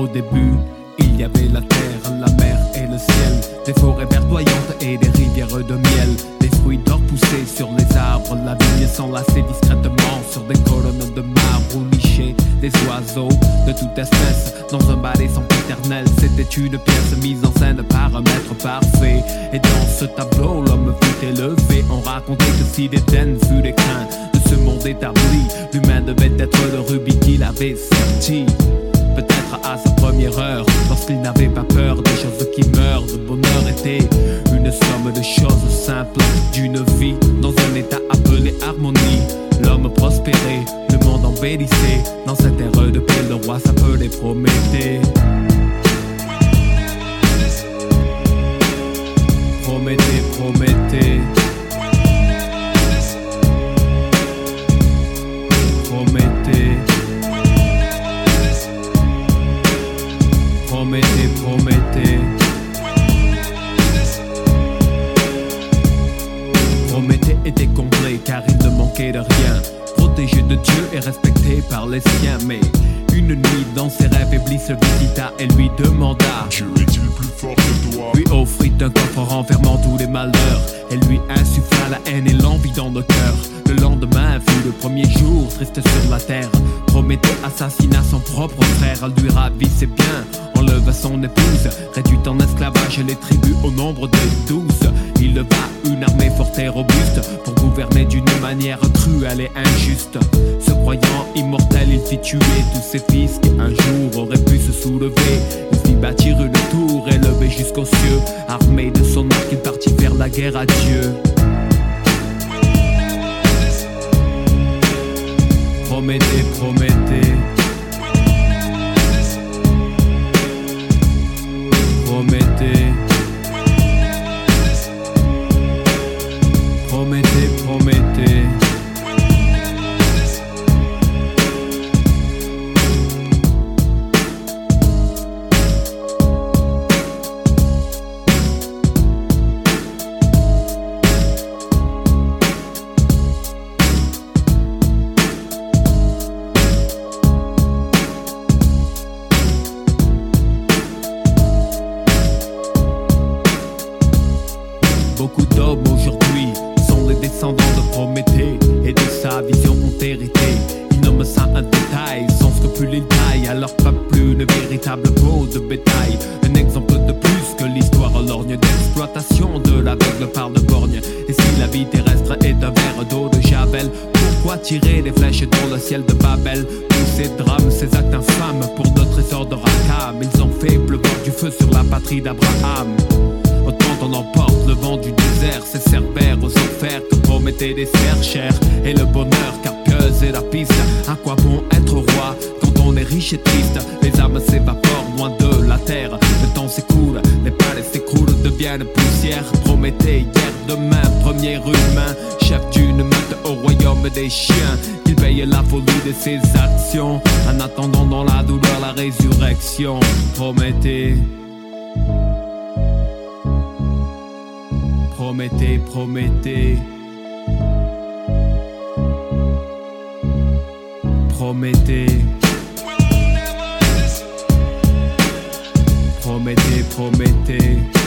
début, il y avait la terre, la mer et le ciel, des forêts verdoyantes et des rivières de miel, des fruits d'or poussés sur les arbres, la vigne s'enlaçait discrètement sur des colonnes de marbre ou nichées, des oiseaux de toute espèce dans un ballet sempiternel. C'était une pièce mise en scène par un maître parfait, et dans ce tableau l'homme fut élevé. On racontait que si l'Éden fut l'écrin de ce monde établi, l'humain devait être le rubis qu'il avait serti. Peut-être à sa première heure, lorsqu'il n'avait pas peur des choses qui meurent. Le bonheur était une somme de choses simples, d'une vie dans un état appelé harmonie. L'homme prospérait, le monde embellissait. Dans cette ère de paix, le roi s'appelait Prométhée. Prométhée, Prométhée. Prométhée. Prométhée, Prométhée. Prométhée était complet car il ne manquait de rien. Protégé de Dieu et respecté par les siens. Mais une nuit dans ses rêves, Iblis le visita et lui demanda: Dieu est-il plus fort que toi? Lui offrit un coffre renfermant tous les malheurs et lui insuffla la haine et l'envie dans le cœur. Le lendemain fut le premier jour triste sur la terre. Prométhée assassina son propre frère, lui ravit ses biens, enleva son épouse, réduit en esclavage les tribus au nombre de 12. Il leva une armée forte et robuste pour gouverner d'une manière cruelle et injuste. Se croyant immortel, il fit tuer tous ses fils qui un jour auraient pu se soulever. Il fit bâtir une tour élevée jusqu'aux cieux. Armé de son arc, il partit faire la guerre à Dieu. Prométhée, Prométhée. Prométhée. Prométhée, Prométhée. Beaucoup d'hommes aujourd'hui sont les descendants de Prométhée, et de sa vision ont hérité. Ils nomment ça un détail, sans scrupules ils taillent alors pas plus une véritable peau de bétail. Un exemple de plus que l'histoire lorgne d'exploitation de l'aveugle par de borgne. Et si la vie terrestre est un verre d'eau de Javel, pourquoi tirer des flèches dans le ciel de Babel? Tous ces drames, ces actes infâmes pour nos trésors de Rakam, ils ont fait pleuvoir du feu sur la patrie d'Abraham. Autant on emporte le vent du désert, c'est Cerbère aux enfers que Prométhée dessert cher. Et le bonheur Carpieuse et la piste. À quoi bon être roi quand on est riche et triste? Les âmes s'évaporent loin de la terre. Le temps s'écoule, les palais s'écroulent, deviennent poussière. Prométhée hier, demain, premier humain, chef d'une meute au royaume des chiens. Il paye la folie de ses actions en attendant dans la douleur la résurrection. Prométhée. Prométhée, Prométhée. Prométhée. Prométhée, Prométhée.